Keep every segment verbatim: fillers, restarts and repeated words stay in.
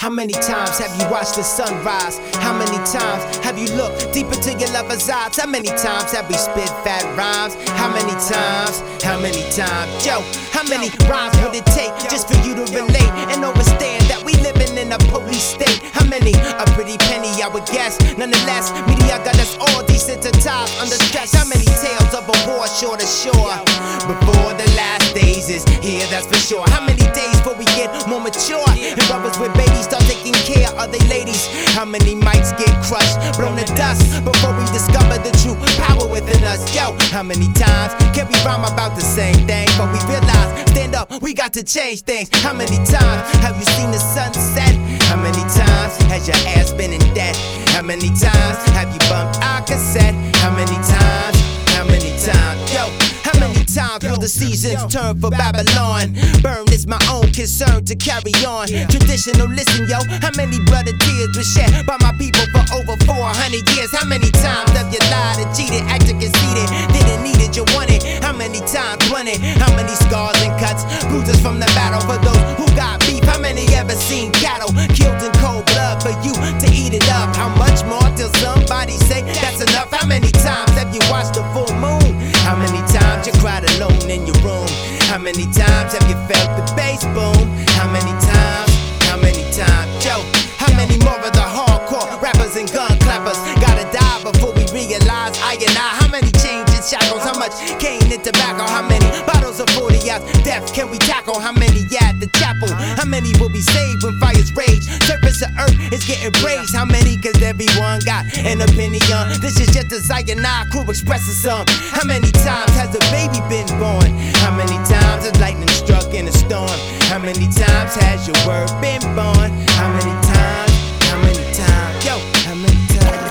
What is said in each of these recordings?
How many times have you watched the sunrise? How many times have you looked deep into your lover's eyes? How many times have we spit fat rhymes? How many times? How many times? Yo, how many rhymes would it take just for you to relate and understand that we living in a police state? How many? A pretty penny, I would guess. Nonetheless, media got us all desensitized, under stress. How many tales of a war shore to shore? Before the last days is here, that's for sure. How many days before we get more mature? And brothers with babies start taking care of their ladies. How many mics get crushed, blown to dust before we discover the true power within us? Yo, how many times can we rhyme about the same thing? But we realize, stand up, we got to change things. How many times have you seen the sunset? How many times has your ass been in debt? How many times have you bumped our cassette? How many times? How many times? Yo, how many times will the seasons turn for Babylon? Burn is my own concern to carry on. Traditional, listen, yo. How many blood and tears were shed by my people for over four hundred years? How many times have you lied and cheated, acted conceited, didn't need it, you want it? How many times won it? How many scars and cuts, bruises from the battle for those who got beef? How many ever seen cattle killed in cold blood for you to eat it up? How much more till somebody say that's enough? How many times have you watched the full moon? How many times you cried alone in your room? How many times have you felt the bass boom? How many times? How many times? Yo, how many more of the hardcore rappers and gun clappers gotta die before we realize I and I? How many chains and shackles? How much cane and tobacco? How many bottles of forty ounce death can we tackle? How many at the chapel? How many will be saved when fires rage? Surface of earth is getting raised. How many? Cause everyone got an opinion. This is just a Zion crew expressing some. How many times has a baby been born? How many times has lightning struck in a storm? How many times has your word been born? How many times? How many times? Yo, how many times?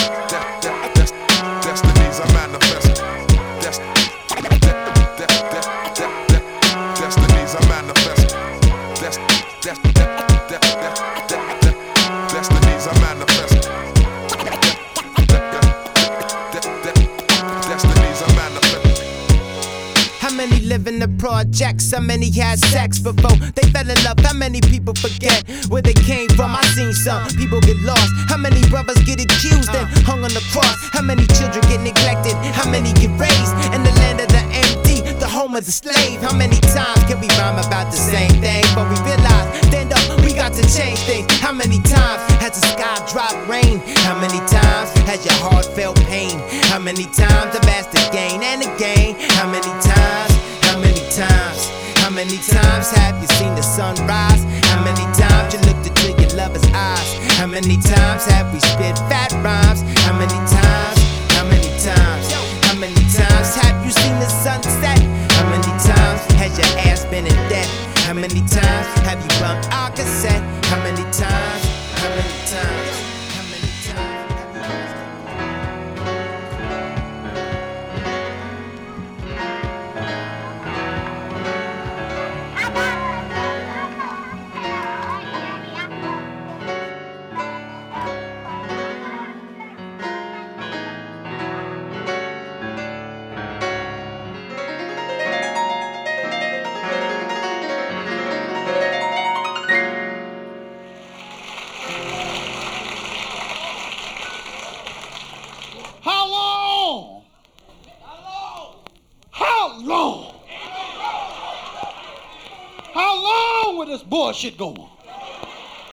Destinies are manifesting. Destinies are manifesting. Destinies are manifesting. Destinies are manifesting. How many live in the projects? How many had sex before they fell in love? How many people forget where they came from? I seen some people get lost. How many brothers get accused and hung on the cross? How many children get neglected? How many get raised in the land of the empty, the home of the slave? How many times can we rhyme about the same thing? But we realize, stand up, we got to change things. How many times has the sky dropped rain? How many times has your heart felt pain? How many times I've asked again and again? How many times? How many times? How many times have you seen the sunrise? How many times you looked into your lover's eyes? How many times have we spit fat rhymes? How many times? How many times? How many times have you seen the sunset? How many times has your ass been in debt? How many times have you bumped our cassette? How many times? How many times? How many times have you How long? How long? How long will this bullshit go on?